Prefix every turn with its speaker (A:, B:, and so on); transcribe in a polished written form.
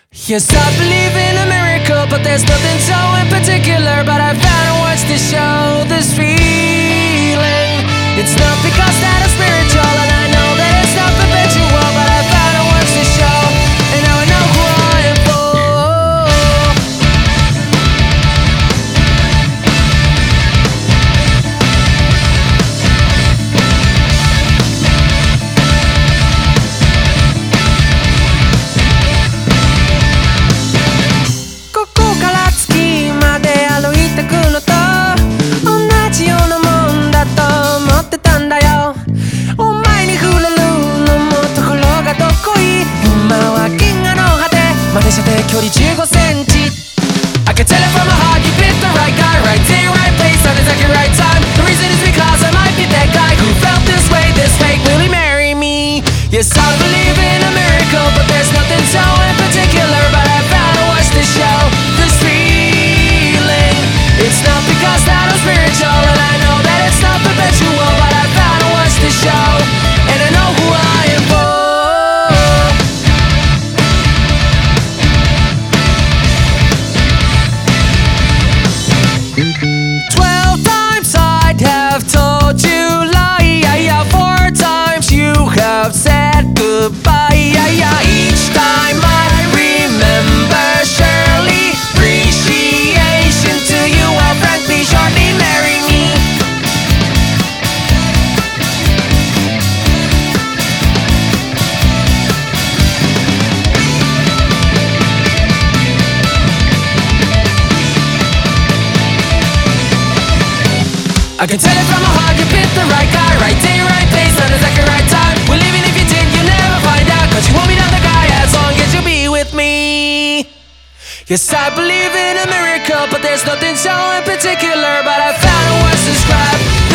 A: Yes, I believe in a miracle, but there's nothing so in particular. But I found words to show this feeling. It's not because that I'm spiritual, and I know that it's not perpetual. But I found words to show, and now I know who I am for. ここから月まで歩いてくのと同じようなもんだと思ってたんだよ。お前に触れるのもところがどこいい。今は銀河の果てまで射程距離15センチ。I can tell it from my heart, you picked the right guy, right day, right place, at exactly right time. The reason is because I might be that guy who felt this way, this fake. Will he marry me? Yes, I believe in a miracle, but there's nothing so in particular. But I found words to show this feeling. It's not because that I'm spiritual, and I know that it's not perpetual. But I found words to show, and I know who I am for. 12 times I'd have told you lie. 4 times you have said goodbye. Each time I remember surely appreciation to you. Well, frankly, shortly marry me. I can tell it from my heart, you picked the right guy, right day, right place, at exactly right time. Well, even if you did, you never find out, 'cause you won't be down the guy as long as you be with me. Yes, I believe in a miracle, but there's nothing so in particular. But I found words to describe